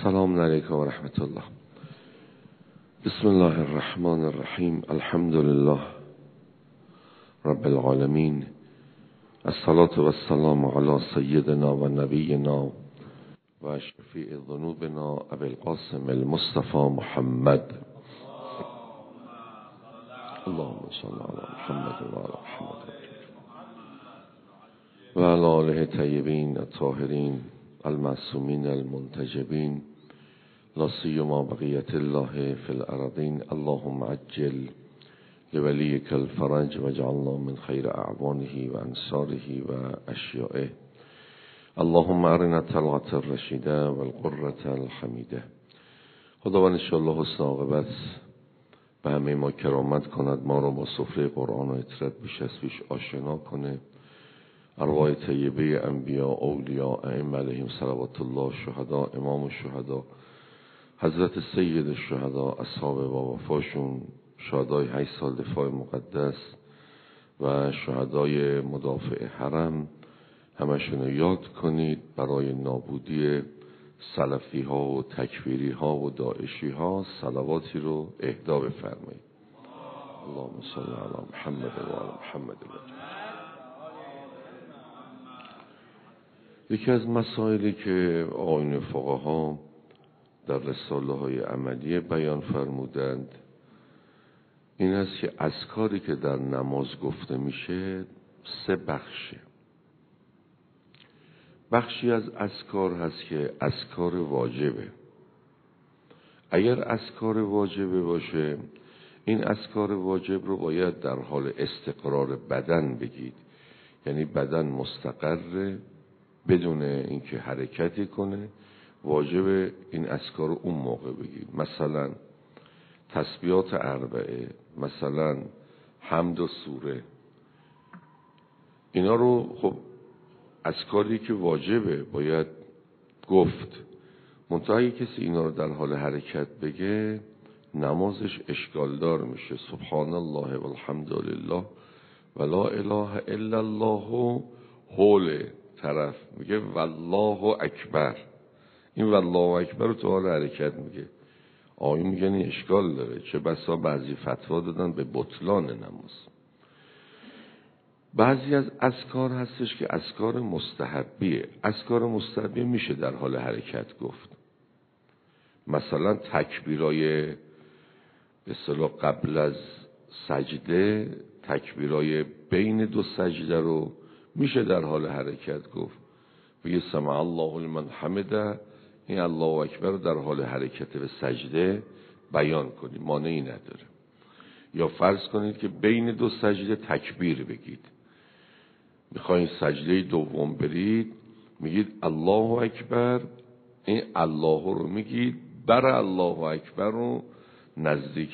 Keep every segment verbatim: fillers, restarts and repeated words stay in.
السلام علیکم و رحمت الله. بسم الله الرحمن الرحیم. الحمد لله رب العالمین. الصلاة و السلام علی سیدنا و نبینا و شفیع ذنوبنا ابی القاسم المصطفى محمد. اللهم صل علی محمد و علی محمد و علی آله طیبین الطاهرین المعصومین المنتجبین، لا سیما بقیت الله فی الارضین. اللهم عجل لولیک الفرج و جعلنا من خیر اعوانه و انصاره و اشیائه. اللهم ارنا طلعت الرشیده و القرة الحمیده. خداوند انشاءالله حسن عاقبت به همه ما کرامت کند، ما رو با سفره قرآن و اطرت بیش از پیش آشنا کنه. ارواح طیبه انبیا، اولیاء، ائمه علیهم صلوات الله، شهدا، امام الشهدا، حضرت سید الشهدا، اصحاب با وفاشون، شهدای هشت سال دفاع مقدس و شهدای مدافع حرم، همشون رو یاد کنید برای نابودی سلفی ها و تکفیری ها و داعشی ها. صلواتی رو اهدا بفرمایید. اللهم صل علی محمد و علی محمد. یکی از مسائلی که آیین فقها در رساله های عملیه بیان فرمودند این است که اذکاری که در نماز گفته میشه سه بخشه. بخشی از اذکار هست که اذکار واجبه. اگر اذکار واجبه باشه، این اذکار واجب رو باید در حال استقرار بدن بگید، یعنی بدن مستقره بدون اینکه حرکتی کنه. واجب این اذکار رو اون موقع بگید، مثلا تسبیحات اربعه، مثلا حمد و سوره. اینا رو خب اذکاری که واجبه باید گفت. منتها کسی اینا رو در حال حرکت بگه نمازش اشکالدار میشه. سبحان الله و الحمد لله و لا اله الا الله حول طرف میگه والله اکبر. این والله اکبر رو تو حال حرکت میگه. آیون میگن این اشکال داره، چه بسا بعضی فتوا دادن به بطلان نماز. بعضی از اذکار هستش که اذکار مستحبیه. اذکار مستحبی میشه در حال حرکت گفت. مثلا تکبیرای به اصطلاح قبل از سجده، تکبیرای بین دو سجده رو میشه در حال حرکت گفت. بگه سمع الله لمن حمده، این الله اکبر رو در حال حرکت به سجده بیان کنید، مانعی نداره. یا فرض کنید که بین دو سجده تکبیر بگید، میخواین سجده دوم برید، میگید الله اکبر، این الله رو میگید بر الله اکبر رو نزدیک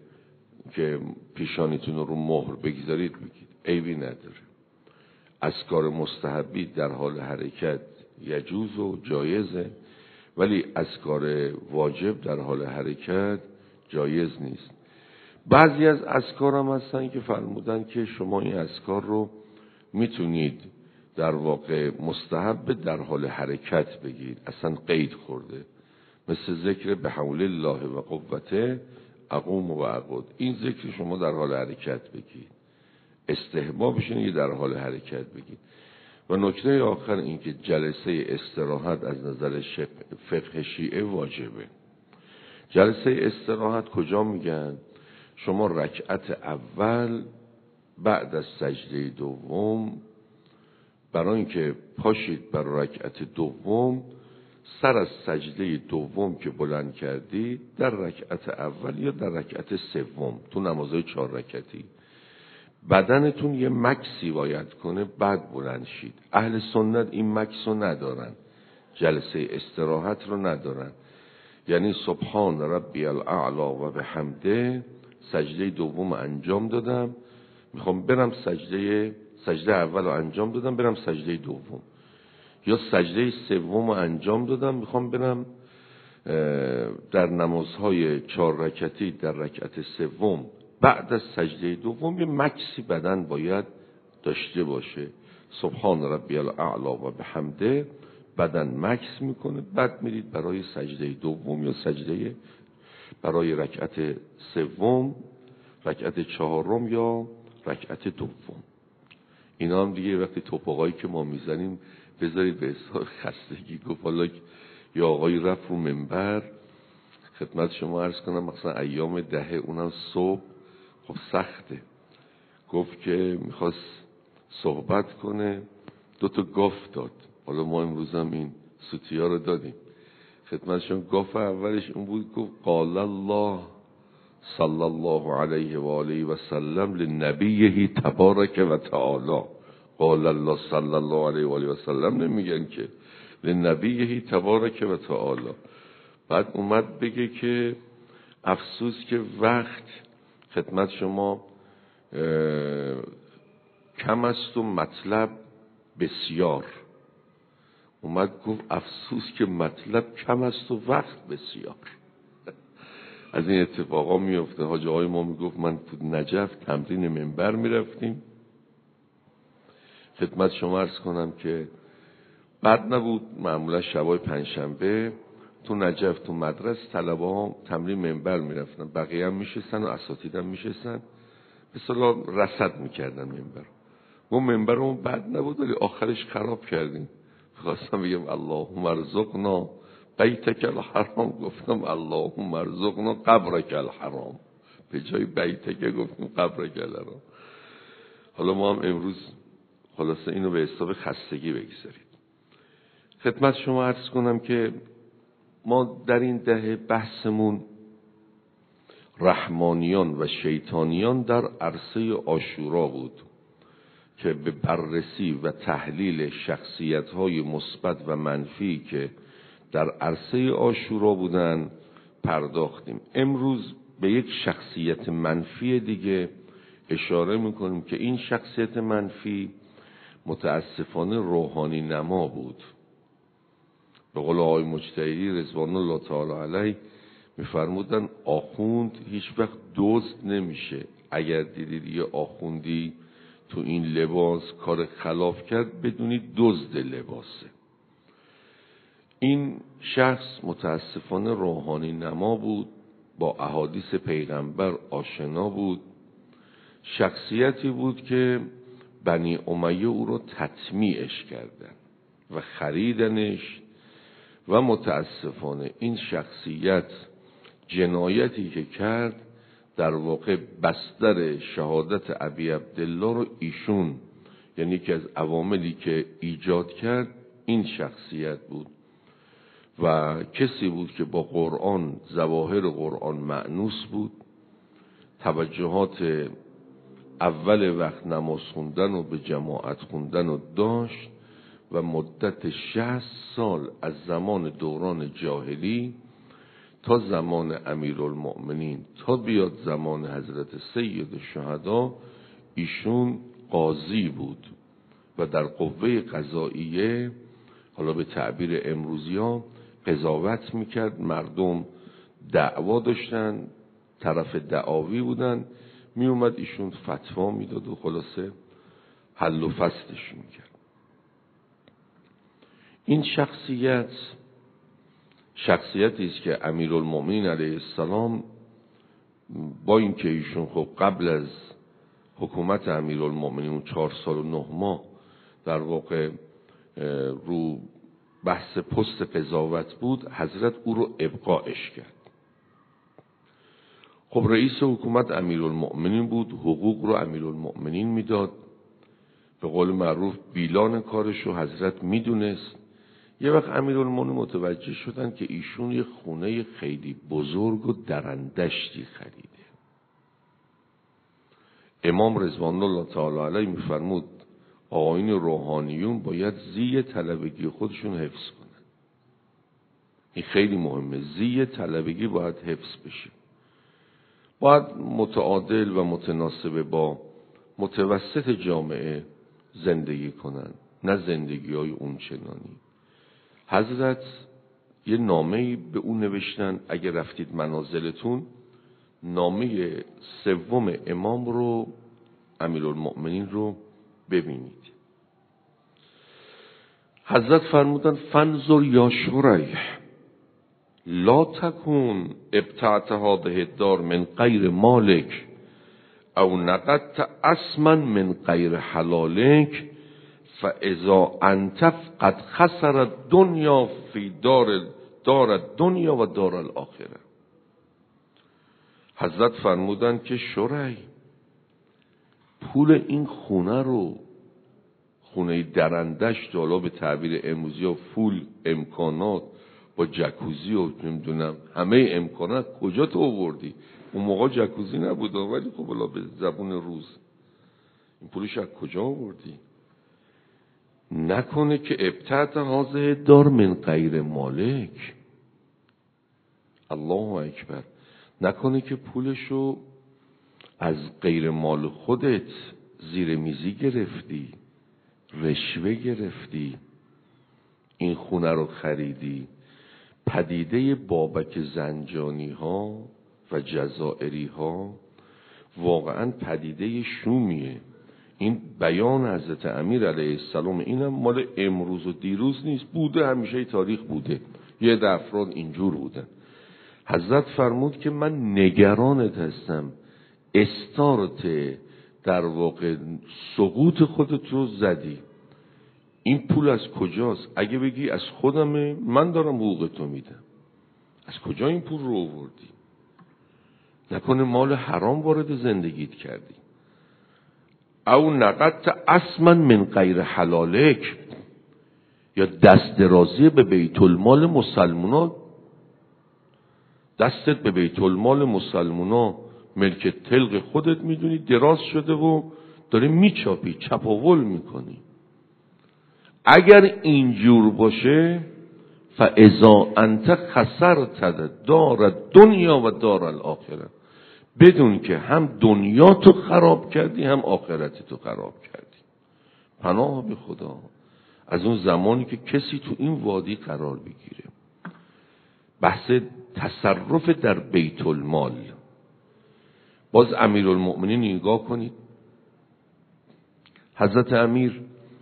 که پیشانیتون رو مهر بگذارید بگید، عیبی نداره. اذکار مستحبی در حال حرکت یجوز و جایزه، ولی اذکار واجب در حال حرکت جایز نیست. بعضی از اذکار هم هستن که فرمودن که شما این اذکار رو میتونید در واقع مستحب در حال حرکت بگید، اصلا قید خورده، مثل ذکر به حول الله و قوته اقوم و اقعد. این ذکر شما در حال حرکت بگید، استحبابش اینه در حال حرکت بگید. و نکته آخر این که جلسه استراحت از نظر فقه شیعه واجبه. جلسه استراحت کجا میگن؟ شما رکعت اول بعد از سجده دوم، برای اینکه پاشید بر رکعت دوم، سر از سجده دوم که بلند کردید در رکعت اول یا در رکعت سوم تو نمازهای چهار رکعتی بدنتون یه مکسی باید کنه بعد بلند شید. اهل سنت این مکس رو ندارن، جلسه استراحت رو ندارن. یعنی سبحان ربی الاعلی و بحمده سجده دوم انجام دادم، میخوام برم سجده سجده اول رو انجام دادم برم سجده دوم، یا سجده سوم رو انجام دادم میخوام برم در نمازهای چهار رکعتی در رکعت سوم بعد از سجده دوم یه مکسی بدن باید داشته باشه. سبحان ربی الاعلی و بحمده بدن مکث میکنه، بعد میرید برای سجده دوم یا سجده برای رکعت سوم، رکعت چهارم یا رکعت دوم. اینا هم دیگه وقتی توپقایی که ما میزنیم بذارید به حساب خستگی. گفت حالا یا آقای رفت رو منبر، خدمت شما عرض کنم مثلا ایام دهه اونم صبح خب سخته، گفت که میخواست صحبت کنه، دو تا گاف داد. حالا ما امروز هم این سوتیا رو دادیم خدمتشون. گاف اولش اون بود، گفت قال الله صلی الله علیه و آله و سلم لنبیه تبارک و تعالی. قال الله صلی الله علیه و آله و سلم نمیگن که لنبیه تبارک و تعالی. بعد اومد بگه که افسوس که وقت خدمت شما کم است و مطلب بسیار. اومد گفت افسوس که مطلب کم است و وقت بسیار. از این اتفاقا میفته. حاج آقای ما میگفت من تو نجف تمرین منبر میرفتیم، خدمت شما عرض کنم که بد نبود، معمولا شبای پنجشنبه تو نجف تو مدرسه طلبه ها تمرین منبر میرفتن، بقیه هم میشستن و اساتید هم میشستن، به اصطلاح رصد میکردن منبر. ما منبرمون بد نبود ولی آخرش خراب کردیم. خواستم بگم اللهم ارزقنا بیتک الحرام، گفتم اللهم ارزقنا قبرک الحرام، به جای بیتک گفتم قبرک الحرام. حالا ما هم امروز خلاصه اینو به حساب خستگی بگذارید. خدمت شما عرض کنم که ما در این دهه بحثمون رحمانیان و شیطانیان در عرصه عاشورا بود که به بررسی و تحلیل شخصیت‌های مثبت و منفی که در عرصه عاشورا بودن پرداختیم. امروز به یک شخصیت منفی دیگه اشاره میکنیم که این شخصیت منفی متاسفانه روحانی نما بود. به قول آقای مجتهدی رضوان الله تعالی علیه میفرمودن آخوند هیچ وقت دزد نمیشه. اگر دیدید یه آخوندی تو این لباس کار خلاف کرد بدونید دزد لباسه. این شخص متاسفانه روحانی نما بود، با احادیث پیغمبر آشنا بود، شخصیتی بود که بنی امیه او رو تطمیعش کردن و خریدنش و متاسفانه این شخصیت جنایتی که کرد در واقع بستر شهادت ابی عبدالله رو ایشون، یعنی که از عواملی که ایجاد کرد این شخصیت بود و کسی بود که با قرآن ظواهر قرآن مأنوس بود، توجهات اول وقت نماز خوندن و به جماعت خوندن و داشت و مدت شصت سال از زمان دوران جاهلی تا زمان امیرالمؤمنین تا بیاد زمان حضرت سید الشهدا ایشون قاضی بود و در قوه قضاییه، حالا به تعبیر امروزی ها، قضاوت میکرد. مردم دعوا داشتن، طرف دعاوی بودن، میومد ایشون فتوا میداد و خلاصه حل و فصلش میکرد. این شخصیت شخصیتی است که امیرالمؤمنین علیه السلام با اینکه ایشون خب قبل از حکومت امیرالمؤمنین اون چهار سال و نه ماه در واقع رو بحث پست قضاوت بود، حضرت او رو ابقاءش کرد. خب رئیس حکومت امیرالمؤمنین بود، حقوق رو امیرالمؤمنین میداد، به قول معروف بیلان کارش رو حضرت میدونست. یه وقت امیرالمؤمنین متوجه شدن که ایشون یه خونه خیلی بزرگ و درندشتی خریده. امام رضوان الله تعالی علیه میفرمود آیین روحانیون باید زی طلبگی خودشون حفظ کنن. این خیلی مهمه، زی طلبگی باید حفظ بشه، باید متعادل و متناسب با متوسط جامعه زندگی کنن، نه زندگی های اون چنانی. حضرت یه نامه‌ای به اون نوشتن، اگه رفتید منازلتون نامه سوم امام رو، امیرالمؤمنین رو ببینید. حضرت فرمودن فانظر یا شریح لا تکون ابتعت هذه الدار من غیر مالک او نقدت اسما من غیر حلالک فاذا انت قد خسر الدنیا فی دار دار الدنیا و دار الاخره. حضرت فرمودن که شریح پول این خونه رو، خونه درندشت، حالا به تعبیر امروزی ها فول امکانات با جکوزی و نمیدونم همه امکانات، کجا تو آوردی؟ اون موقع جکوزی نبود ولی خب بالا به زبون روز این پولش از کجا آوردی؟ نکنه که ابتعت هذه دار من غیر مالک. الله اکبر. نکنه که پولشو از غیر مال خودت زیر میزی گرفتی، رشوه گرفتی، این خونه رو خریدی. پدیده بابک زنجانی ها و جزائری ها واقعا پدیده شومیه. این بیان حضرت امیر علیه السلام اینم مال امروز و دیروز نیست، بوده همیشه تاریخ بوده، یه ده افراد اینجور بودن. حضرت فرمود که من نگرانت هستم استارت در واقع سقوط خودت رو زدی. این پول از کجاست؟ اگه بگی از خودمه، من دارم حقوق تو میدم، از کجا این پول رو آوردی؟ نکنه مال حرام وارد زندگیت کردی. او نقدت اسما من غیر حلالک، یا دست درازی به بیت المال مسلمونا، دستت به بیت المال مسلمونا ملک تلق خودت میدونی دراز شده و داری میچاپی، چپاول میکنی. اگر اینجور باشه فاذا انت خسرت دار دنیا و دار الاخره، بدون که هم دنیا تو خراب کردی هم آخرت تو خراب کردی. پناه به خدا از اون زمانی که کسی تو این وادی قرار بگیره. بحث تصرف در بیت المال. باز امیرالمؤمنین نگاه کنید، حضرت امیر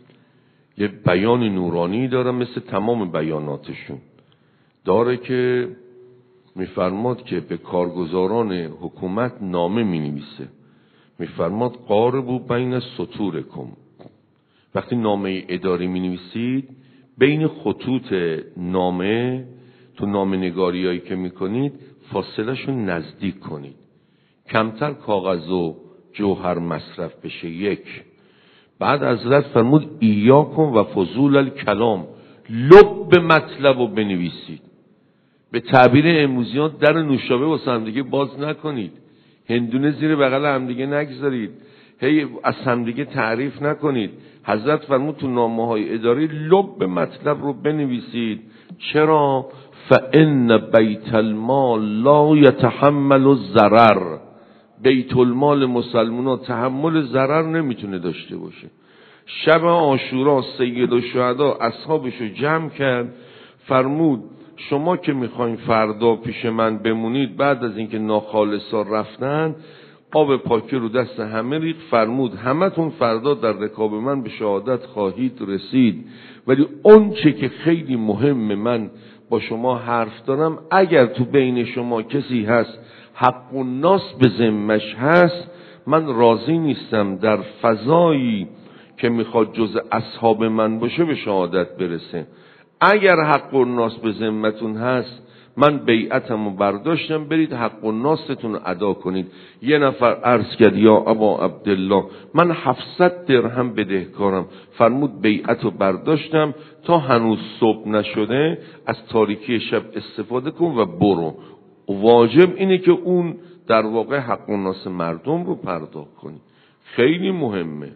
یه بیان نورانی داره مثل تمام بیاناتشون داره که میفرماد که به کارگزاران حکومت نامه مینویسه، میفرماد قاربوا بین سطورکم. وقتی نامه اداری مینویسید بین خطوط نامه تو نامه نگاری هایی که میکنید فاصله شون نزدیک کنید، کمتر کاغذ و جوهر مصرف بشه. یک. بعد حضرت فرمود ایاکم و فضول الکلام، لب مطلب رو بنویسید. به تعبیر امروزیان در نوشابه واسه همدیگه باز نکنید، هندونه زیر بغل همدیگه نگذارید، هی از همدیگه تعریف نکنید. حضرت فرمود تو نامه های اداری لب مطلب رو بنویسید. چرا؟ فان بیت المال لا یتحمل الضرر، بیت المال مسلمونا تحمل ضرر نمیتونه داشته باشه. شب عاشورا سید الشهدا اصحابشو جمع کرد، فرمود شما که میخواین فردا پیش من بمونید، بعد از اینکه ناخالصا رفتن آب پاکی رو دست همه ریخت، فرمود همتون فردا در رکاب من به شهادت خواهید رسید، ولی اون چه که خیلی مهمه من با شما حرف دارم، اگر تو بین شما کسی هست حق و ناس به ذمش هست، من راضی نیستم در فضایی که میخواد جز اصحاب من باشه به شهادت برسه. اگر حق و ناس به ذمتون هست، من بیعتمو برداشتم، برید حق و ناستون رو ادا کنید. یه نفر عرض کرد یا ابا عبدالله من هفتصد درهم بدهکارم. فرمود بیعتو برداشتم، تا هنوز صبح نشده از تاریکی شب استفاده کن و برو. واجب اینه که اون در واقع حق و ناس مردم رو پرداخت کنی. خیلی مهمه.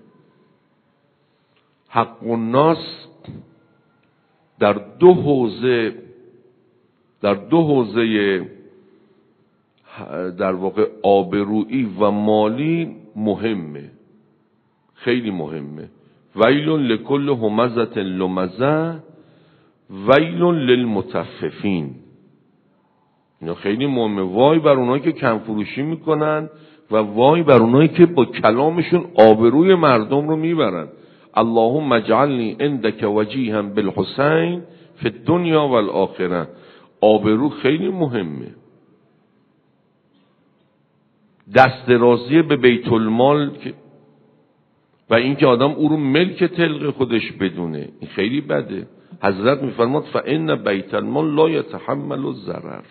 حق و ناس در دو حوزه در دو حوزه در واقع آبرویی و مالی مهمه، خیلی مهمه. ویل لکل همزة لمزة ویل للمطففین. اینا خیلی مهمه. وای بر اونایی که کم فروشی میکنن و وای بر اونایی که با کلامشون آبروی مردم رو میبرن. اللهم اجعلنی عندک وجیها بالحسین فی الدنیا والآخره. آبرو خیلی مهمه. دست درازی به بیت المال و اینکه آدم او رو ملک تلق خودش بدونه، این خیلی بده. حضرت میفرماد فإن بیت المال لا یتحمل الضرر.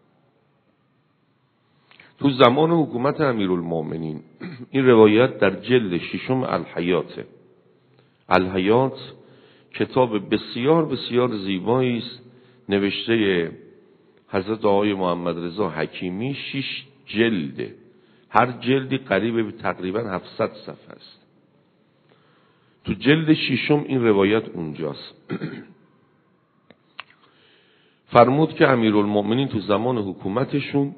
تو زمان حکومت امیرالمومنین این روایت در جلد ششم الحیات. الحیات کتاب بسیار بسیار زیبایی است، نوشته حضرت آقای محمد رضا حکیمی، شش جلده، هر جلدی قریب به تقریبا هفتصد صفحه است. تو جلد ششم این روایت اونجاست. فرمود که امیرالمومنین تو زمان حکومتشون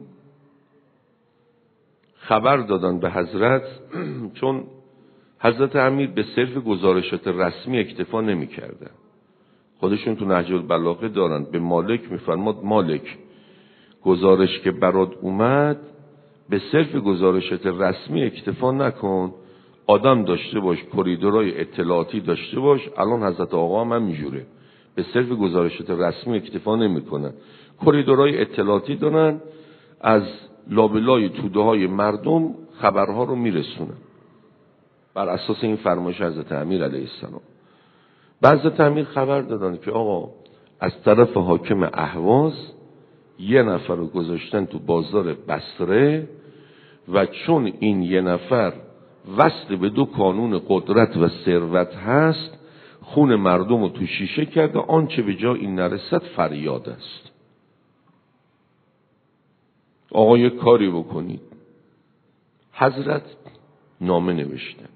خبر دادن به حضرت، چون حضرت امیر به صرف گزارشات رسمی اکتفا نمی کردن. خودشون تو نهج البلاغه دارن. به مالک میفرماد مالک گزارش که برات اومد به صرف گزارشات رسمی اکتفا نکن، آدم داشته باش، کریدورای اطلاعاتی داشته باش. الان حضرت آقا هم همینجوره، به صرف گزارشات رسمی اکتفا نمیکنن، کریدورای اطلاعاتی دارن، از لابلای توده های مردم خبرها رو میرسونن بر اساس این فرمایش حضرت امیر علیه السلام. حضرت امیر خبر دادن که آقا از طرف حاکم اهواز یه نفر رو گذاشتن تو بازار بصره و چون این یه نفر وصل به دو کانون قدرت و ثروت هست، خون مردم رو تو شیشه کرده، آنچه به جا این نرسد فریاد است. آقا یه کاری بکنید. حضرت نامه نوشتن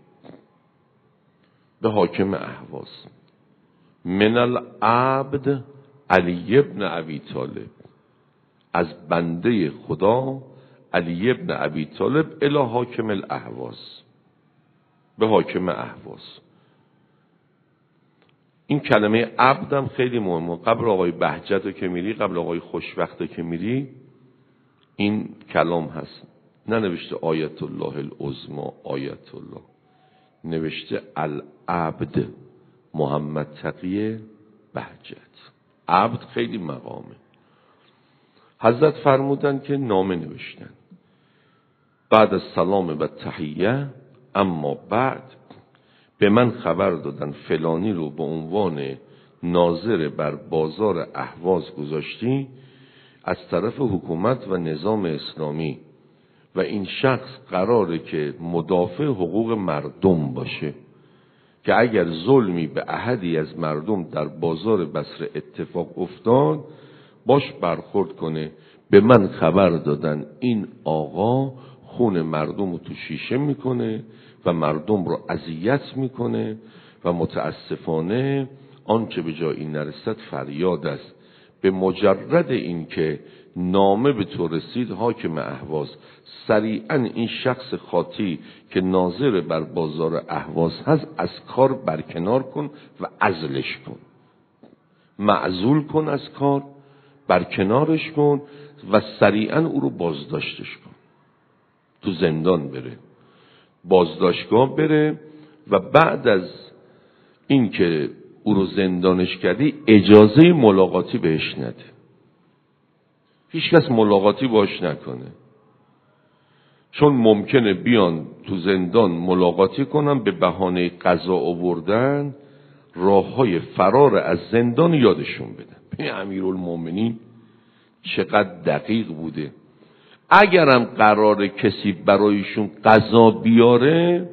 به حاکم اهواز، من العبد علی ابن ابی طالب، از بنده خدا علی ابن ابی طالب الی حاکم الاهواز، به حاکم اهواز. این کلمه عبدم خیلی مهمه. قبل آقای بهجت که میری، قبل آقای خوشوقت که میری، این کلام هست. ننوشته آیت الله العظما آیت الله، نوشته العبد محمد تقی بهجت. عبد خیلی مقامه. حضرت فرمودن که نامه نوشتن بعد از سلام و تحیه، اما بعد به من خبر دادن فلانی رو به عنوان ناظر بر بازار اهواز گذاشتی از طرف حکومت و نظام اسلامی و این شخص قراره که مدافع حقوق مردم باشه، که اگر ظلمی به احدی از مردم در بازار بصره اتفاق افتاد باش برخورد کنه. به من خبر دادن این آقا خون مردم رو تو شیشه میکنه و مردم رو اذیت میکنه و متاسفانه آنچه به جای این نرسد فریاد است. به مجرد این که نامه به تو رسید حاکم اهواز، سریعا این شخص خاطی که ناظر بر بازار اهواز هست از کار برکنار کن و عزلش کن، معزول کن از کار، برکنارش کن و سریعا او رو بازداشتش کن، تو زندان بره، بازداشتگاه بره و بعد از این که او رو زندانش کردی اجازه ملاقاتی بهش نده. هیچ کس ملاقاتی باش نکنه، چون ممکنه بیان تو زندان ملاقاتی کنن، به بهانه قضا آوردن راههای فرار از زندان یادشون بدن. ببین امیرالمومنین چقدر دقیق بوده. اگرم قرار کسی برایشون قضا بیاره،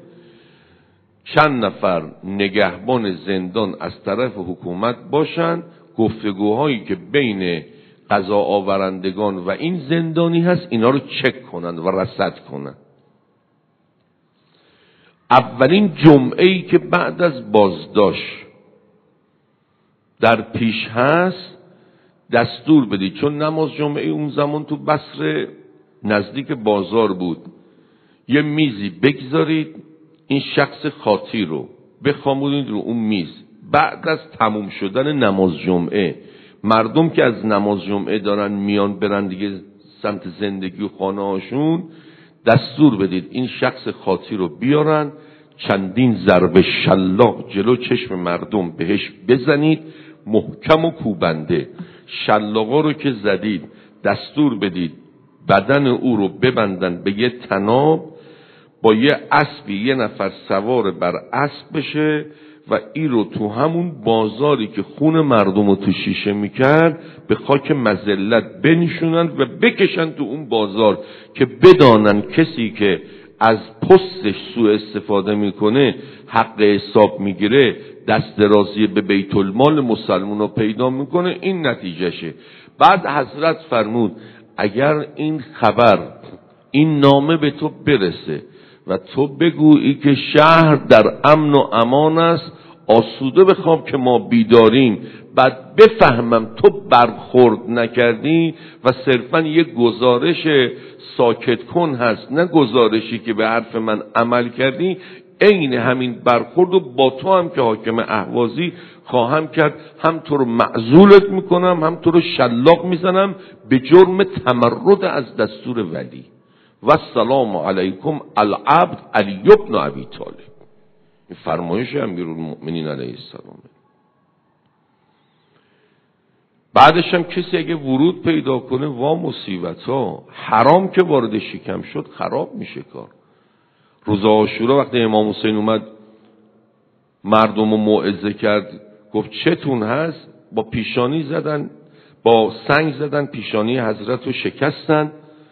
چند نفر نگهبان زندان از طرف حکومت باشن، گفتگوهایی که بین قضا آورندگان و این زندانی هست اینا رو چک کنن و رصد کنن. اولین جمعه‌ای که بعد از بازداشت در پیش هست دستور بدید، چون نماز جمعه اون زمان تو بصره نزدیک بازار بود، یه میزی بگذارید، این شخص خاطی رو بخوابونید رو اون میز. بعد از تموم شدن نماز جمعه، مردم که از نماز جمعه دارن میان برن دیگه سمت زندگی و خانه هاشون، دستور بدید این شخص خاطی رو بیارن، چندین ضرب شلاق جلو چشم مردم بهش بزنید، محکم و کوبنده. شلاقا رو که زدید دستور بدید بدن او رو ببندن به یه طناب، با یه اسبی یه نفر سوار بر اسب بشه و این رو تو همون بازاری که خون مردم رو تو شیشه میکرد به خاک مذلت بنشونن و بکشن تو اون بازار، که بدانن کسی که از پستش سوء استفاده میکنه حق حساب میگیره، دست درازی به بیت المال مسلمون رو پیدا میکنه. این نتیجهشه. بعد حضرت فرمود اگر این خبر، این نامه به تو برسه و تو بگویی که شهر در امن و امان است، آسوده بخواب که ما بیداریم، بعد بفهمم تو برخورد نکردی و صرفا یه گزارش ساکت کن هست، نه گزارشی که به حرف من عمل کردی، عین همین برخورد رو با تو هم که حاکم اهوازی خواهم کرد. هم تو رو معزولت میکنم، هم تو رو شلاق میزنم به جرم تمرد از دستور ولی. و السلام علیکم العبد علی بن ابی طالب. این فرمایش امیرالمؤمنین علیه السلام. بعدش هم کسی اگه ورود پیدا کنه وا مصیبت ها، حرام که وارد شکم شد خراب میشه کار. روز عاشورا وقتی امام حسین اومد مردم رو موعظه کرد، گفت چتون هست؟ با پیشانی زدن، با سنگ زدن پیشانی حضرت رو شکستن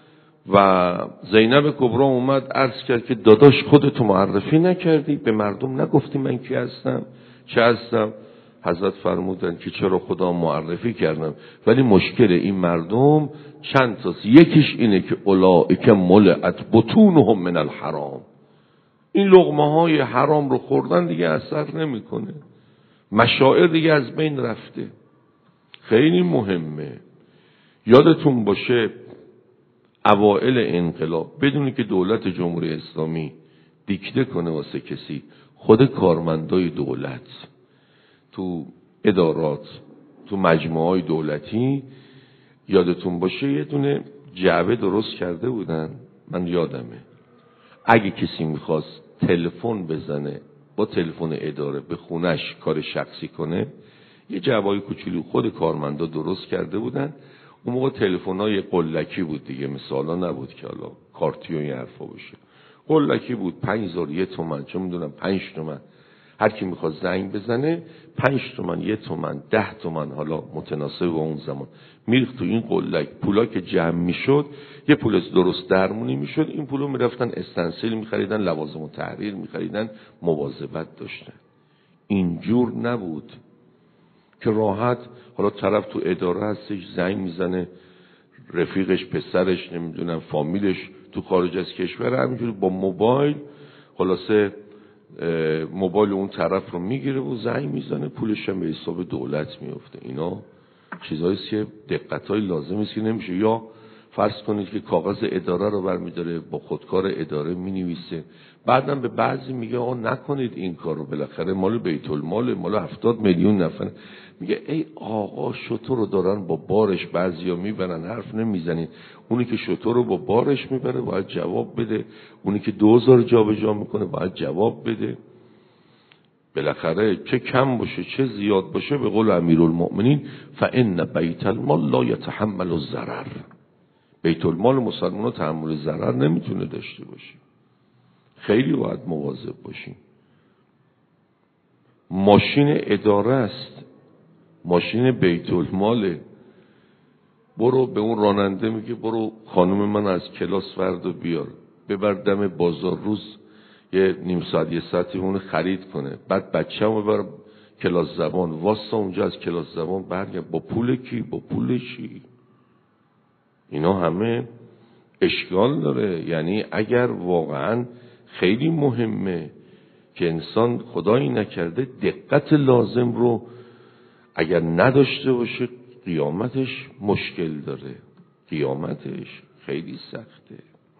و زینب کبرا اومد عرض کرد که داداش خودتو معرفی نکردی، به مردم نگفتی من کی هستم چه هستم؟ حضرت فرمودن که چرا خدا معرفی کردم، ولی مشکل این مردم چند تاست. یکیش اینه که اولئک ملئت بطونهم من الحرام، این لقمه های حرام رو خوردن دیگه اثر نمیکنه، مشاعر دیگه از بین رفته. خیلی مهمه یادتون باشه اوائل انقلاب بدونی که دولت جمهوری اسلامی دیکته کنه واسه کسی، خود کارمندای دولت تو ادارات تو مجموعهای دولتی یادتون باشه یه دونه جعبه درست کرده بودن، من یادمه، اگه کسی میخواست تلفن بزنه با تلفن اداره به خونش کار شخصی کنه، یه جعبه‌های کوچولو خود کارمندا درست کرده بودن. اون موقع تلفن‌های قلکی بود دیگه، مثلا نبود که حالا کارتی و این حرفا باشه، قلکی بود، پنج هزار یه تومن، چه میدونم پنج تومن، هر کی میخواد زنگ بزنه پنج تومن، یه تومن، ده تومن، حالا متناسب با اون زمان میریخت تو این قلک. پولا که جمع میشد یه پول درست درمونی میشد، این پولو میرفتن استنسیل میخریدن، لوازم و تحریر میخریدن، مواظبت داشتن. اینجور نبود که راحت حالا طرف تو اداره هستش زنگ میزنه رفیقش، پسرش، نمیدونم فامیلش تو خارج از کشور، همینجوری با موبایل خلاصه موبایل اون طرف رو میگیره و زنگ میزنه، پولش هم به حساب دولت میفته. اینا چیزاییست که دقتای لازمی است که نمیشه. یا فرض کنید که کاغذ اداره رو برمیداره با خودکار اداره مینویسه، بعدم به بعضی میگه آقا نکنید این کار رو، بالاخره مال بیت المال، مال هفتاد میلیون نفر. میگه ای آقا شتر رو دارن با بارش بعضیا میبرن، حرف نمیزنید. اونی که شتر رو با بارش میبره باید جواب بده، اونی که دوزار جابجا میکنه باید جواب بده. بالاخره چه کم باشه چه زیاد باشه، به قول امیرالمؤمنین فان بیت المال لا یتحمل الضرر، بیت المال مسلمان تحمل ضرر نمیتونه داشته باشه. خیلی باید مواظب باشیم. ماشین اداره است، ماشین بیت الماله. برو به اون راننده میگه برو خانم من از کلاس ورد و بیار، ببر دم بازار روز یه نیم ساعت یه ساعتی اون خرید کنه، بعد بچه‌مو ببر کلاس زبان، واسه اونجا از کلاس زبان برگرد. با پول کی؟ با پول چی؟ اینا همه اشکال داره. یعنی اگر واقعا خیلی مهمه که انسان خدایی نکرده دقت لازم رو اگر نداشته باشه قیامتش مشکل داره، قیامتش خیلی سخته.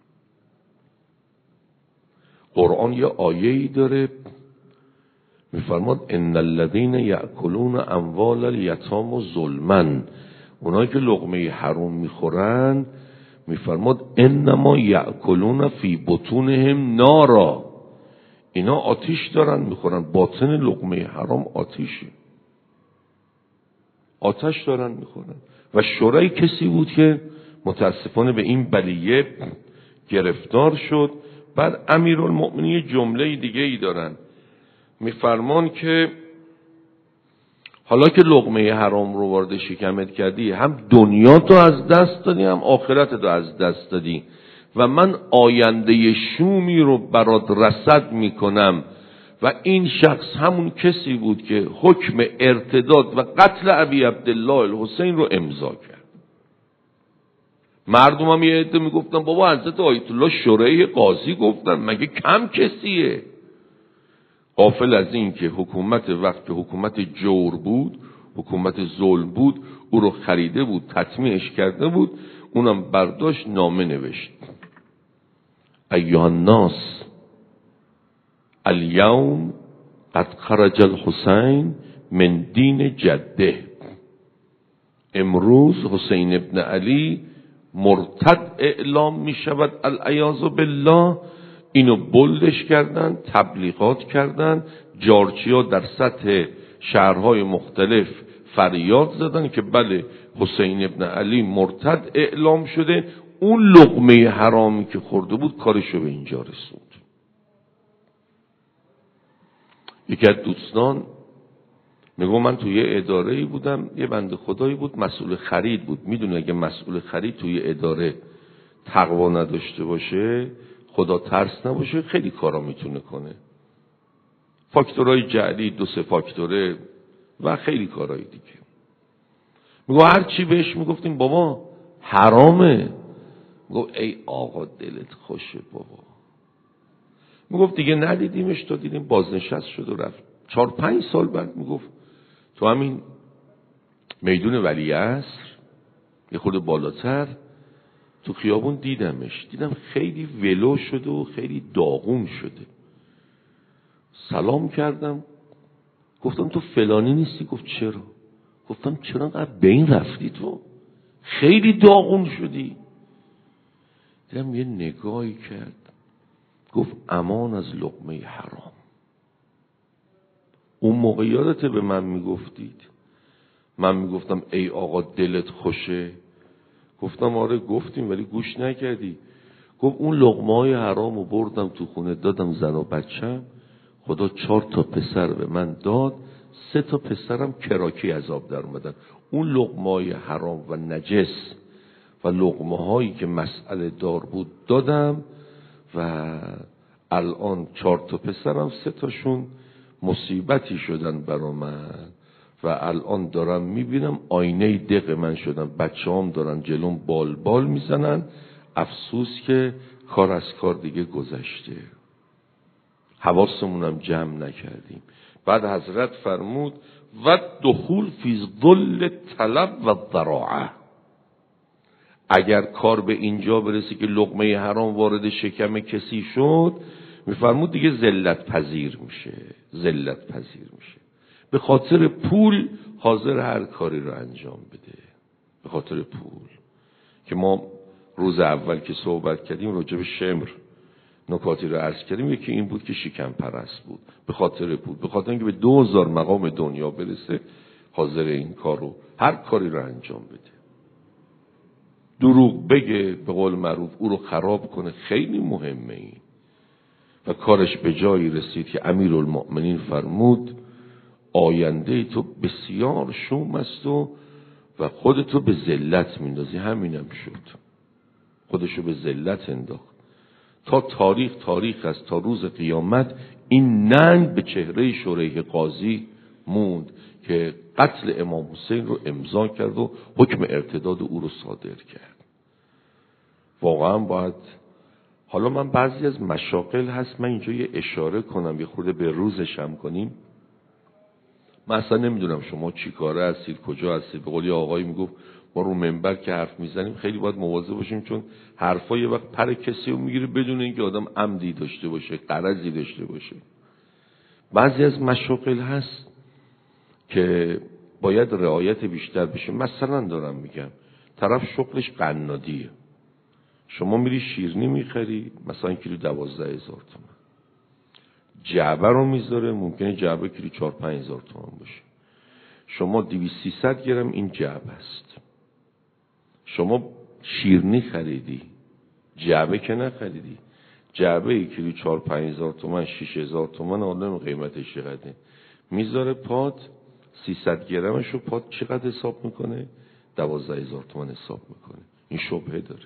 قرآن یه آیه‌ای داره میفرماد ان الذين یأکلون اموال الیتام ظلما، اونایی که لقمه حرام میخورن میفرماد انما یأکلون فی بطونهم نارا، اینا آتیش دارن میخورن، باطن لقمه حرام آتیشه، آتش دارن میخورن. و شورای کسی بود که متاسفانه به این بلیه گرفتار شد. بعد امیرالمؤمنین جمله دیگه ای دارن، میفرمان که حالا که لقمه حرام رو وارد شکمت کردی، هم دنیا تو از دست دادی هم آخرت تو از دست دادی و من آینده شومی رو برات رصد میکنم. و این شخص همون کسی بود که حکم ارتداد و قتل ابی عبدالله الحسین رو امضا کرد. مردم هم یه عده میگفتن بابا حضرت آیت الله شورای قاضی گفتن، مگه کم کسیه؟ غافل از این که حکومت وقت که حکومت جور بود، حکومت ظلم بود، او رو خریده بود، تطمیعش کرده بود، اونم برداشت نامه نوشت: ایها الناس الیوم قد خرج الحسین من دین جده. امروز حسین ابن علی مرتد اعلام می شود العیاذ بالله. اینو بلدش کردن، تبلیغات کردن، جارچیا در سطح شهرهای مختلف فریاد زدن که بله حسین ابن علی مرتد اعلام شده. اون لقمه حرامی که خورده بود کارشو به اینجا رسوند. یکی از دوستان میگو من توی اداره‌ای بودم، یه بنده خدایی بود مسئول خرید بود. میدونه اگه مسئول خرید توی اداره تقوا نداشته باشه، خدا ترس نباشه، خیلی کارا میتونه کنه. فاکتورای جعلی، دو سه فاکتوره و خیلی کارهای دیگه. میگو هر چی بهش میگفتیم بابا حرامه، میگو ای آقا دلت خوشه بابا. میگفت دیگه ندیدیمش تا دیدیم بازنشست شد و رفت. چهار پنج سال بعد میگفت تو همین میدون ولیعصر یه خورده بالاتر تو خیابون دیدمش، دیدم خیلی ولو شده و خیلی داغون شده. سلام کردم، گفتم تو فلانی نیستی؟ گفت چرا؟ گفتم چرا انقدر بین رفتی تو؟ خیلی داغون شدی. دیدم یه نگاهی کرد، گفت امان از لقمه حرام. اون موقع یادته به من میگفتید؟ من میگفتم ای آقا دلت خوشه؟ گفتم آره گفتیم ولی گوش نکردی. گفت اون لقمه های حرام رو بردم تو خونه دادم زن و بچم، خدا چهار تا پسر به من داد، سه تا پسرم کراکی عذاب در اومدن. اون لقمه های حرام و نجس و لقمه هایی که مسئله دار بود دادم و الان چهار تا پسرم سه تاشون مصیبتی شدن برا من و الان دارم میبینم آینه دق من شدن، بچه هم دارن جلوم بال بال میزنن. افسوس که کار از کار دیگه گذشته، حواسمونم جمع نکردیم. بعد حضرت فرمود و دخول فی ظل طلب و ضراعه. اگر کار به اینجا برسه که لقمه حرام وارد شکم کسی شد، میفرمود دیگه ذلت پذیر میشه، ذلت پذیر میشه. به خاطر پول حاضر هر کاری رو انجام بده، به خاطر پول. که ما روز اول که صحبت کردیم راجع به شمر نکاتی رو عرض کردیم، یکی این بود که شکم پرست بود به خاطر پول، به خاطر اینکه به دو هزار مقام دنیا برسه حاضر این کار رو هر کاری رو انجام بده. دروغ بگه به قول معروف او رو خراب کنه، خیلی مهمه این. و کارش به جایی رسید که امیرالمؤمنین فرمود آینده تو بسیار شوم است و و خودتو به ذلت میندازی. همینم شد، خودشو به ذلت انداخت. تا تاریخ تاریخ است، تا روز قیامت این ننگ به چهره شورای قاضی موند که قتل امام حسین رو امضا کرد و حکم ارتداد او رو صادر کرد. واقعا باید، حالا من بعضی از مشاغل هست من اینجا یه اشاره کنم، یه خورده به روزش هم کنیم. من اصلا نمیدونم شما چی کاره هستید، کجا هستید. به قولی آقایی میگفت ما رو منبر که حرف میزنیم خیلی باید مواظب باشیم، چون حرفا یه وقت پر کسی رو میگیره بدون اینکه آدم عمدی داشته باشه، غرضی داشته باشه. بعضی از مشاغل هست که باید رعایت بیشتر بشه. مثلا دارم میگم طرف شغلش قنادیه، شما میری شیرینی میخری مثلا کیلو دوازده هزار تومان، جعبه رو میذاره، ممکنه جعبه کیلو چهار پنج هزار تومان باشه. شما دویست سیصد گرم این جعبه است. شما شیرینی خریدی، جعبه که نخریدی. جعبه کیلو چهار پنج هزار تومان، شش هزار تومان، آدم قیمتش چقدره؟ میذاره پات سیصد گرمش رو پات چقدر حساب میکنه؟ دوازده هزار تومان حساب میکنه. این شبهه داره.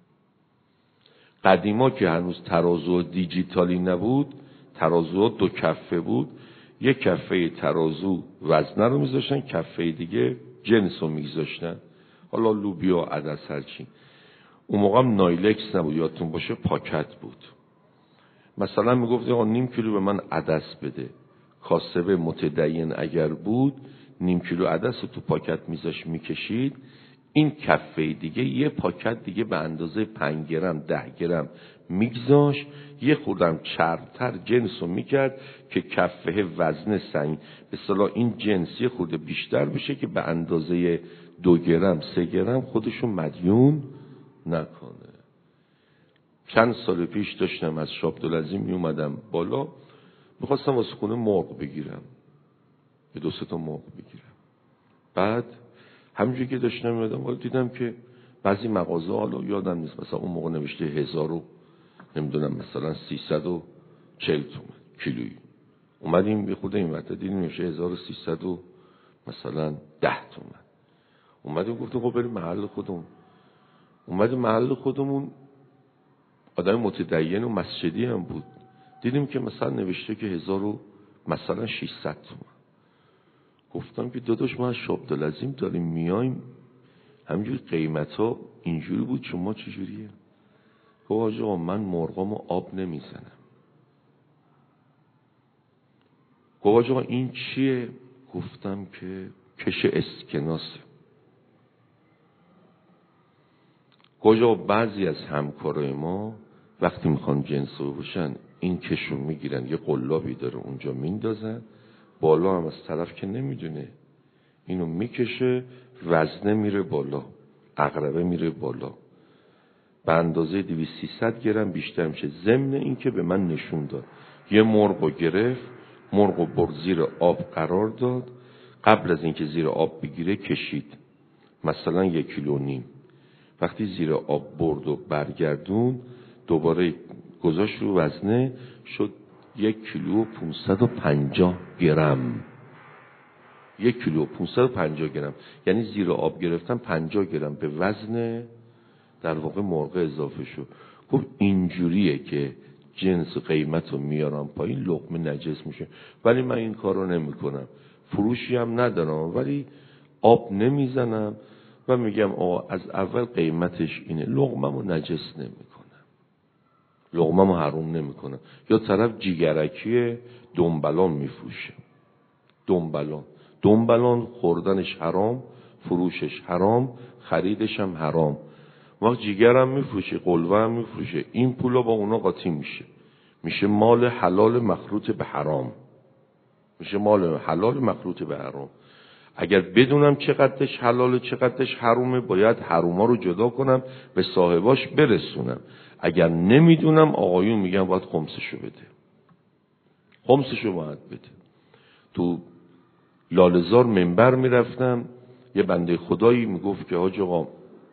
قدیما که هنوز ترازو دیجیتالی نبود، ترازو دو کفه بود، یک کفه ترازو وزنه رو میذاشتن، کفه دیگه جنس رو میذاشتن، حالا لوبیا، عدس، هرچی. اون موقع هم نایلکس نبود، یادتون باشه پاکت بود. مثلا میگفت آقا نیم کیلو به من عدس بده. کاسبه متدین اگر بود نیم کیلو عدس رو تو پاکت میذاش میکشید، این کفه دیگه یه پاکت دیگه به اندازه پنج گرم ده گرم میگذاش، یه خوردم چربتر جنس رو میکرد که کفه وزن سنگ به اصطلاح این جنسی خورده بیشتر بشه که به اندازه دو گرم سه گرم خودشو مدیون نکنه. چند سال پیش داشتم از شاه عبدالعظیم می اومدم بالا، میخواستم واسه خونه مرغ بگیرم، به دو سه تا مرغ بگیرم. بعد همونجوری که داشتم میادم بالا دیدم که بعضی مغازه، حالا یادم نیست، مثلا اون موقع نوشته هزار و نمیدونم مثلا سیصد و چهل تومن کیلویی. اومدیم یه خود این وقت دیدیم نوشته هزار و سیصد و مثلا ده تومن. اومدیم گفتم خب بریم محل خودمون. اومدیم محل خودمون، آدم متدین و مسجدی هم بود، دیدیم که مثلا نوشته که هزار و مثلا ششصد تومن. گفتم که داداش ما از شاه عبدالعظیم داریم میایم، همینجوری قیمت ها اینجوری بود، شما چجوریه؟ گفت آقا من مرغامو آب نمیزنم. گفت آقا این چیه؟ گفتم که کش اسکناسه. گفت آقا بعضی از همکارای ما وقتی میخوان جنس رو بشن این کشو میگیرن، یه قلابی داره اونجا میندازن، بالا هم از طرف که نمیدونه اینو میکشه، وزنه میره بالا، عقربه میره بالا، به اندازه دویست سیصد گرم بیشتر میشه. ضمن این که به من نشون داد یه مرغو گرفت، مرغو برد زیر آب قرار داد، قبل از اینکه زیر آب بگیره کشید مثلا یک کیلو نیم. وقتی زیر آب برد و برگردون دوباره گذاشت رو وزنه، شد یک کیلو و پونصد و پنجاه گرم. یک کیلو و پونصد و پنجاه گرم، یعنی زیر آب گرفتن پنجاه گرم به وزن در واقع مرغ اضافه شد. گفت اینجوریه که جنس قیمت رو میارم پایین، لقمه نجس میشه. ولی من این کار رو نمی کنم، فروشی هم ندارم، ولی آب نمیزنم و میگم آقا از اول قیمتش اینه، لقمه‌مو نجس نمی کنم، لقمه‌مو حروم نمی کنم. یا طرف جیگرکی دنبلان میفروشه، دنبلان دنبلان خوردنش حرام، فروشش حرام، خریدش هم حرام. وقت جیگر هم میفروشه، قلوه هم میفروشه، این پولا با اونا قاطی میشه، میشه مال حلال مخلوط به حرام، میشه مال حلال مخلوط به حرام. اگر بدونم چقدرش حلاله چقدرش حرومه، باید حروما رو جدا کنم به صاحباش برسونم. اگر نمیدونم آقایون میگن باید خمسشو بده، خمسشو باید بده. تو لاله‌زار منبر میرفتم، یه بنده خدایی میگفت که حاج آقا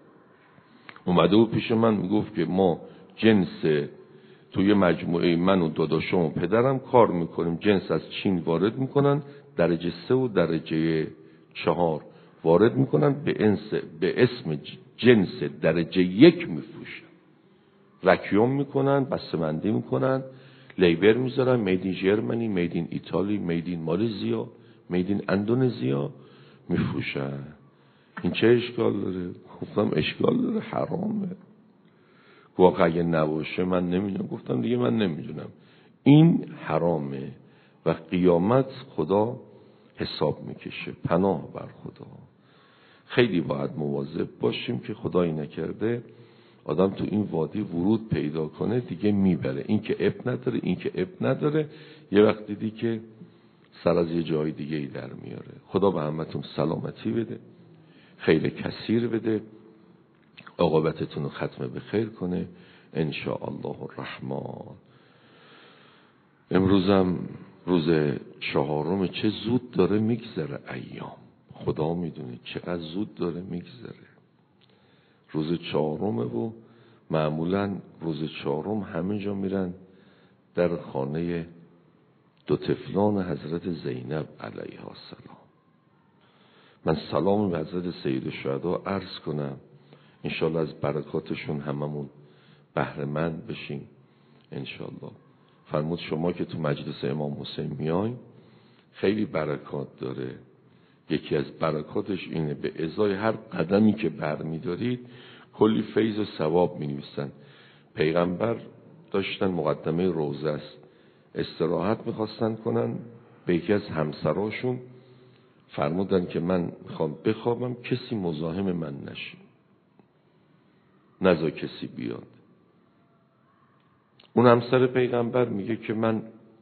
اومده بود پیش من، میگفت که ما جنس توی مجموعه من و داداشم و پدرم کار میکنیم، جنس از چین وارد میکنن، درجه سه و درجه چهار وارد میکنن، به, انس به اسم جنس درجه یک میفروشن، رکیوم میکنن، بسته‌بندی میکنن، لیبر میذارن، میدین جرمنی، میدین ایتالی، میدین مالزیا، میدین اندونزیا میفروشن. این چه اشکال داره؟ گفتم اشکال داره، حرامه. گفت اگه نباشه من نمیدونم. گفتم دیگه من نمیدونم، این حرامه و قیامت خدا حساب میکشه. پناه بر خدا. خیلی باید مواظب باشیم که خدایی نکرده آدم تو این وادی ورود پیدا کنه دیگه میبره. این که اب نداره، این که اب نداره، یه وقت دیدی که سر از یه جای دیگه ای در میاره. خدا به همتون سلامتی بده، خیر کثیر بده، عاقبتتون رو ختم به خیر کنه ان شاء الله الرحمن. امروزم روز چهارم، چه زود داره میگذره ایام. خدا میدونه چقدر زود داره میگذره. روز چهارمه و معمولا روز چهارم همه جا میرن در خانه دو طفلان حضرت زینب علیها السلام. من سلام به حضرت سید الشهدا عرض کنم، انشالله از برکاتشون هممون بهره مند بشیم انشالله. فرمود شما که تو مجلس امام حسین میاین خیلی برکات داره. یکی از برکاتش اینه به ازای هر قدمی که برمیدارید کلی فیض و ثواب مینویسن. پیغمبر داشتن مقدمه روضه است، استراحت میخواستن کنن، به یکی از همسراشون فرمودن که من میخوام بخوابم، کسی مزاحم من نشه، نذار کسی بیاد. اون همسر پیغمبر میگه که من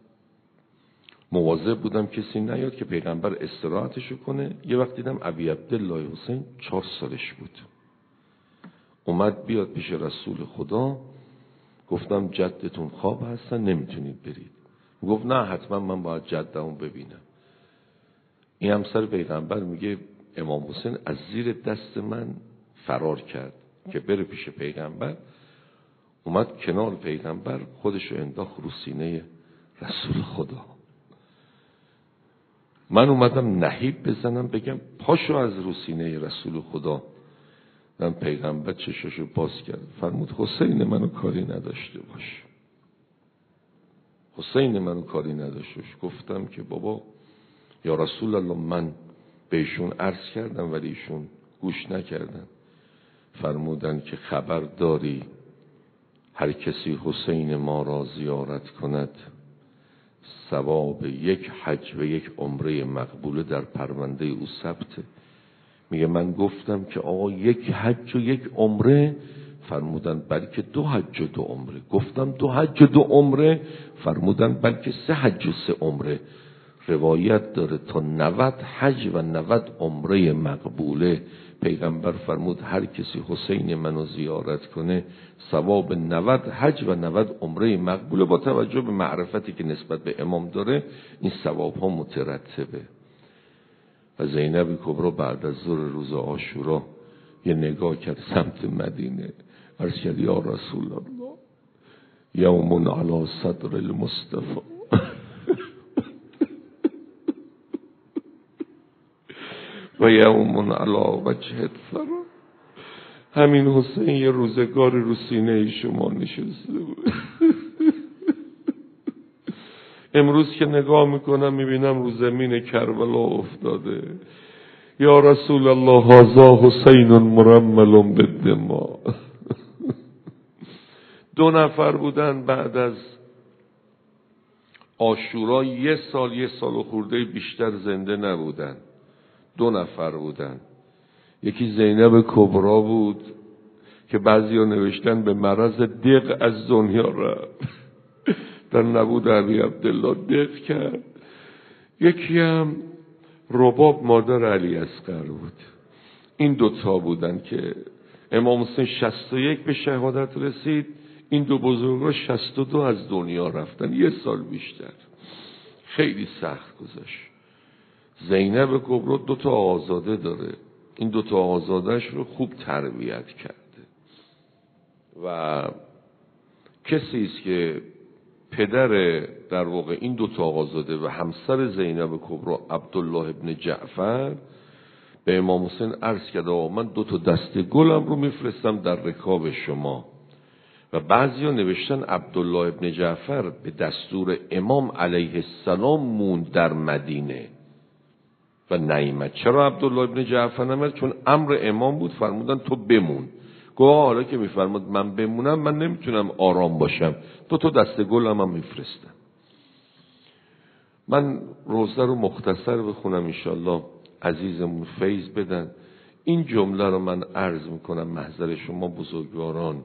مواظب بودم کسی نیاد که پیغمبر استراحتشو کنه. یه وقت دیدم ابی عبدالله حسین چهار سالش بود، اومد بیاد پیش رسول خدا. گفتم جدتون خواب هستن نمیتونید برید. گفت نه حتما من باید جدمو ببینم. این همسر پیغمبر میگه امام حسین از زیر دست من فرار کرد که بره پیش پیغمبر. اومد کنار پیغمبر، خودشو انداخت رو سینه رسول خدا. من اومدم نهیب بزنم بگم پاشو از رو سینه رسول خدا. من پیغمبر چشاشو باز کرد، فرمود حسین منو کاری نداشته باش، حسین منو کاری نداشته باش. گفتم که بابا یا رسول الله من بهشون عرض کردم ولی ایشون گوش نکردن. فرمودن که خبر داری هر کسی حسین ما را زیارت کند ثواب یک حج و یک عمره مقبوله در پرونده او ثبته. میگه من گفتم که آقا یک حج و یک عمره. فرمودن بلکه دو حج و دو عمره. گفتم دو حج و دو عمره. فرمودن بلکه سه حج و سه عمره. روایت داره تا نود حج و نود عمره مقبوله. پیغمبر فرمود هر کسی حسین منو زیارت کنه ثواب نود حج و نود عمره مقبوله. با توجه به معرفتی که نسبت به امام داره این ثواب ها مترتبه. و زینب کبرا بعد از ظهر روز عاشورا یه نگاه کرد سمت مدینه، عرض کرد یا رسول الله یوم علی صدر المصطفى و یوم علی وجه الثرى. همین حسین یه روزگار رو سینه شما نشسته بود. امروز که نگاه میکنم میبینم رو زمین کربلا افتاده. یا رسول الله هذا حسین مرمل بالدماء. دو نفر بودن بعد از عاشورا یه سال یه سال و خورده بیشتر زنده نبودن. دو نفر بودن. یکی زینب کبرا بود که بعضی ها نوشتن به مرض دق از دنیا رفت، در نبود ابی عبدالله دق کرد. یکی هم رباب مادر علی اصغر بود. این دوتا بودن که امام حسین شصت و یک به شهادت رسید، این دو بزرگا شصت و دو از دنیا رفتن، یه سال بیشتر. خیلی سخت گذشت. زینب کبرا دو تا آزاده داره، این دو تا آزادش رو خوب تربیت کرده و کسی است که پدر در واقع این دو تا آزاده و همسر زینب کبرا عبدالله ابن جعفر به امام حسین عرض کرد آقا من دو تا دسته گلم رو میفرستم در رکاب شما. و بعضیا نوشتن عبدالله ابن جعفر به دستور امام علیه السلام موند در مدینه و نیامد. چرا عبدالله ابن جعفر نمیاد؟ چون امر امام بود، فرمودن تو بمون. گفت حالا که میفرماد من بمونم من نمیتونم آرام باشم، دو تا دسته گلم هم میفرستم. من روزه رو مختصر بخونم انشالله عزیزمون فیض بدن. این جمله رو من عرض میکنم محضر شما بزرگواران.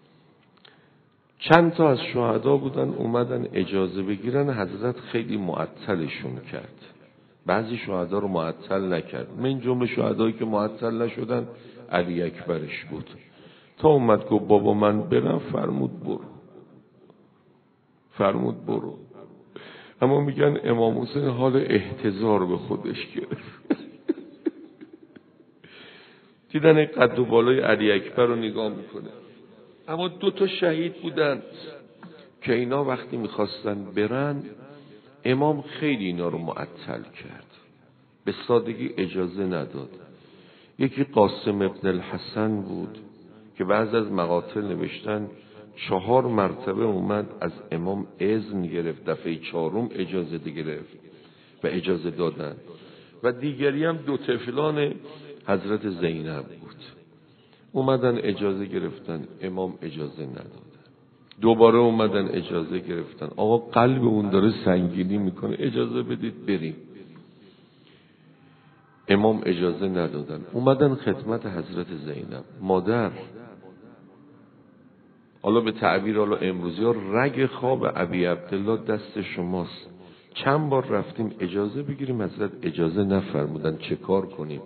چند تا از شهدا بودن اومدن اجازه بگیرن، حضرت خیلی معطلشون کرد. بعضی شهدا رو معطل نکرد. من جمله شهدایی که معطل نشدن علی اکبرش بود. تا اومد گفت بابا من برم، فرمود برو، فرمود برو. اما میگن امام حسین حال احتضار به خودش گرفت. دیدن قد و بالای علی اکبر رو نگاه میکنه، اما دو تا شهید بودن که اینا وقتی میخواستن برن امام خیلی اینا رو معطل کرد، به سادگی اجازه نداد. یکی قاسم ابن الحسن بود که بعض از مقاتل نوشتن چهار مرتبه اومد از امام اذن گرفت، دفعه چهارم اجازه گرفت و اجازه دادن. و دیگری هم دو طفلان حضرت زینب بود، اومدن اجازه گرفتن، امام اجازه ندادن. دوباره اومدن اجازه گرفتن، آقا قلب اون داره سنگینی میکنه، اجازه بدید بریم. امام اجازه ندادن. اومدن خدمت حضرت زینب، مادر، حالا به تعبیر حالا امروزی ها رگ خواب ابی عبدالله دست شماست، چند بار رفتیم اجازه بگیریم، حضرت اجازه نفرمودن، چه کار کنیم؟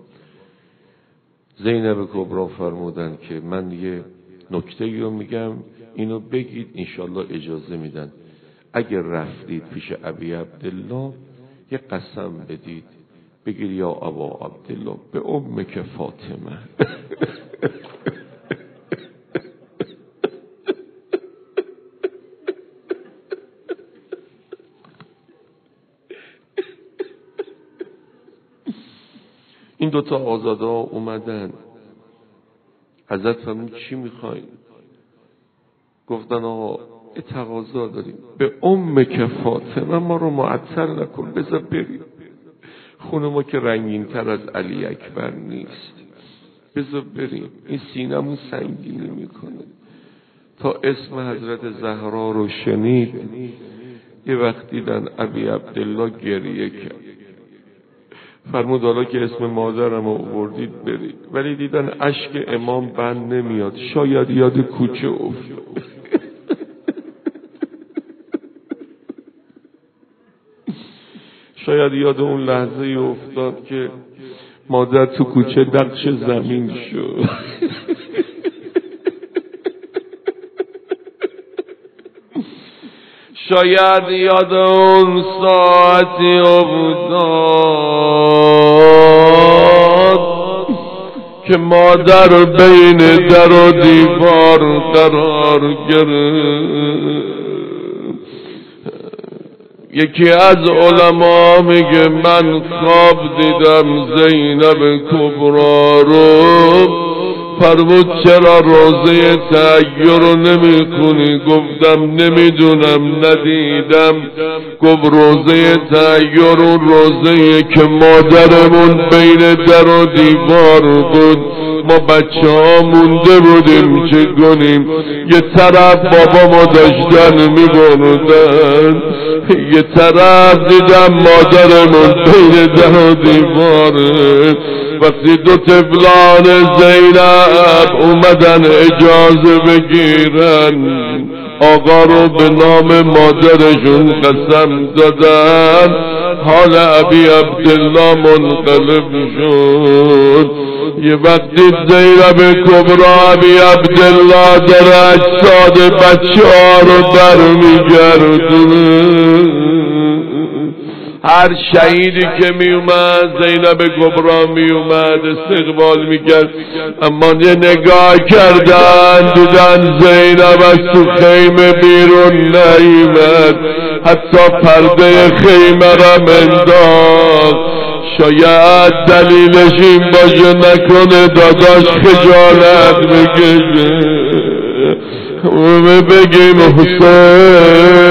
زینب کبرا فرمودن که من یه نکته رو میگم، اینو بگید انشالله اجازه میدن. اگر رفتید پیش ابی عبدالله یه قسم بدید، بگید یا ابا عبدالله به ام که فاطمه. این دوتا آزاده ها اومدن، حضرت فرمود چی میخواین؟ گفتن آقا تقاضا داریم، به ام که فاطمه ما رو معطل نکن، بذار بریم، خونه ما که رنگین تر از علی اکبر نیست، بذار بریم، این سینمون سنگینی میکنه. تا اسم حضرت زهرا رو شنید یه وقت دیدن ابی عبدالله گریه کرد، فرمود حالا که اسم مادرم رو آوردید برید، ولی دیدن اشک امام بند نمیاد، شاید یاد کوچه افتاد. شاید یاد اون لحظه افتاد که مادر تو کوچه دقش زمین شد. شاید یاد اون ساعتی افتاد که مادر بین در و دیوار قرار گرفت. یکی از علما میگه من خواب دیدم زینب کبرا رو، فرمود چرا روزه تحیر رو نمی کنی؟ گفتم نمیدونم، ندیدم. گفت روزه تحیر و روزه که مادرمون بین در و دیوار بود، ما بچه ها مونده بودیم چه کنیم؟ یه طرف بابامو داشتن میبردن، یه طرف دیدم مادرمون بین در و دیواره. وقتی دو طفلان زینب اومدن اجازه بگیرن، آقا رو به نام مادرشون قسم دادن، حال ابی عبدالله منقلب شد. یه وقتی زینب کبرا ابی عبدالله در اجساد بچه ها رو برمیگردونه. هر شهیدی که می اومد زینب کبرا می اومد استقبال می کرد، اما یه نگاه کردن دیدن زینب از تو خیمه بیرون نیامد، حتی پرده خیمه را انداخت. شاید دلیلش این باشه نکنه داداش خجالت بکشه و بگیم حسین